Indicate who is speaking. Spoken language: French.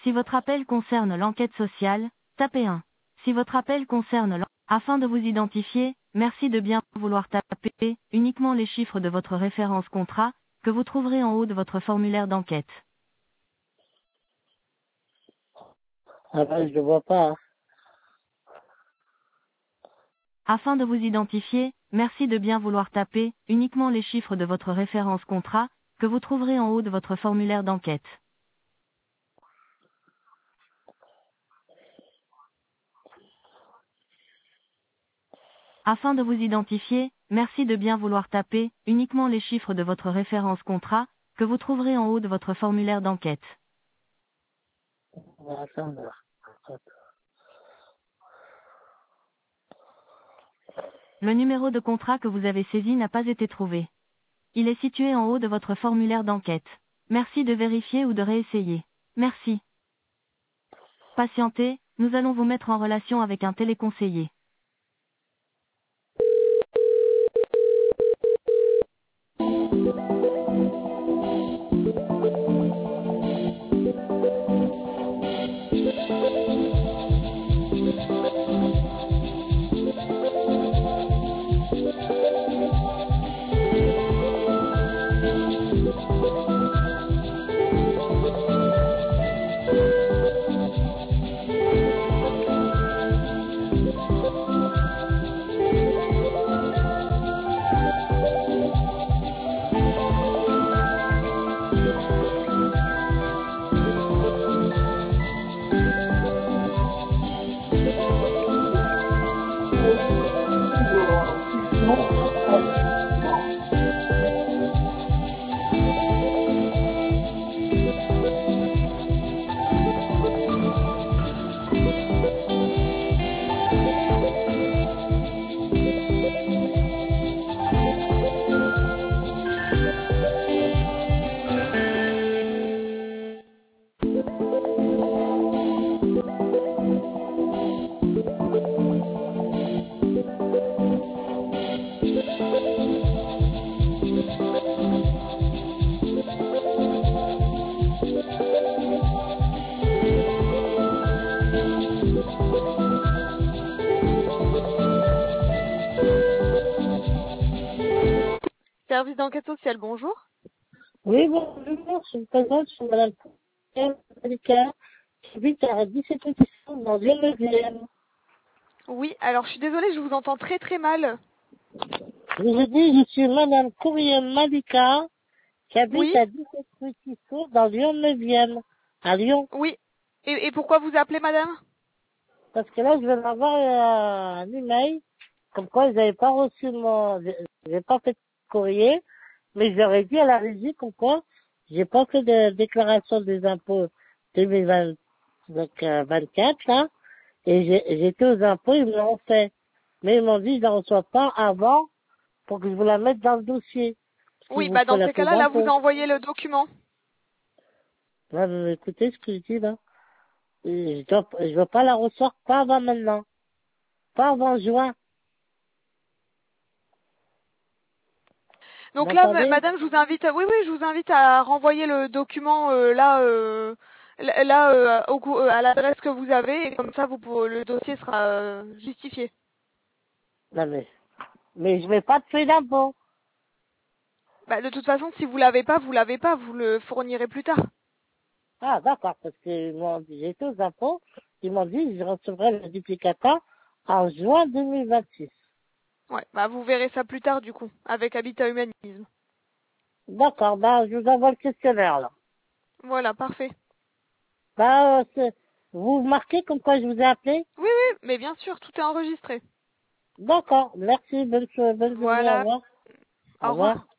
Speaker 1: Si votre appel concerne l'enquête sociale, tapez 1. Si votre appel concerne afin de vous identifier, merci de bien vouloir taper uniquement les chiffres de votre référence contrat, que vous trouverez en haut de votre formulaire d'enquête.
Speaker 2: Ah ben, je ne vois pas.
Speaker 1: Afin de vous identifier, merci de bien vouloir taper uniquement les chiffres de votre référence contrat, que vous trouverez en haut de votre formulaire d'enquête. Afin de vous identifier, merci de bien vouloir taper uniquement les chiffres de votre référence contrat, que vous trouverez en haut de votre formulaire d'enquête.
Speaker 2: On va attendre.
Speaker 1: Le numéro de contrat que vous avez saisi n'a pas été trouvé. Il est situé en haut de votre formulaire d'enquête. Merci de vérifier ou de réessayer. Merci. Patientez, nous allons vous mettre en relation avec un téléconseiller.
Speaker 3: Service d'enquête sociale, bonjour.
Speaker 2: Oui, bonjour, je me présente, je suis Madame Courriel qui habite à 17 rue dans le 9e.
Speaker 3: Oui, alors je suis désolée, je vous entends très très mal.
Speaker 2: Je vous ai dit, je suis Madame Courriel Malika qui habite
Speaker 3: Oui,
Speaker 2: à 17 rue Tissot dans Lyon 9e, à Lyon.
Speaker 3: oui. Et pourquoi vous appelez madame?
Speaker 2: Parce que là, je vais m'avoir un email comme quoi ils n'avaient pas reçu j'ai pas fait de courrier, mais je leur ai dit à la régie comme quoi j'ai pas fait de déclaration des impôts 2020, donc 24 là, et j'étais aux impôts, ils me l'ont fait. Mais ils m'ont dit, je ne la reçois pas avant pour que je vous la mette dans le dossier. Si
Speaker 3: Oui,
Speaker 2: vous
Speaker 3: bah
Speaker 2: faites
Speaker 3: dans
Speaker 2: la
Speaker 3: ces
Speaker 2: paie
Speaker 3: cas-là, là vous
Speaker 2: d'impôts.
Speaker 3: envoyez le document.
Speaker 2: Là, vous écoutez ce que je dis là. Je veux pas la recevoir, pas avant maintenant. Pas avant juin. Vous
Speaker 3: Donc là,
Speaker 2: m'entendez?
Speaker 3: madame, je vous invite, oui, je vous invite à renvoyer le document à l'adresse que vous avez, et comme ça, le dossier sera justifié.
Speaker 2: Non mais je mets pas de feuille d'impôt.
Speaker 3: Bah, de toute façon, si vous l'avez pas, vous le fournirez plus tard.
Speaker 2: Ah, d'accord, parce que j'étais aux impôts, ils m'ont dit que je recevrai le duplicateur en juin 2026.
Speaker 3: Ouais, bah vous verrez ça plus tard du coup, avec Habitat Humanisme.
Speaker 2: D'accord, bah, je vous envoie le questionnaire, là.
Speaker 3: Voilà, parfait.
Speaker 2: Bah, vous marquez comme quoi je vous ai appelé?
Speaker 3: Oui, oui, mais bien sûr, tout est enregistré.
Speaker 2: D'accord, merci, bonne journée, au
Speaker 3: Voilà,
Speaker 2: revoir. Au
Speaker 3: au revoir.
Speaker 2: revoir.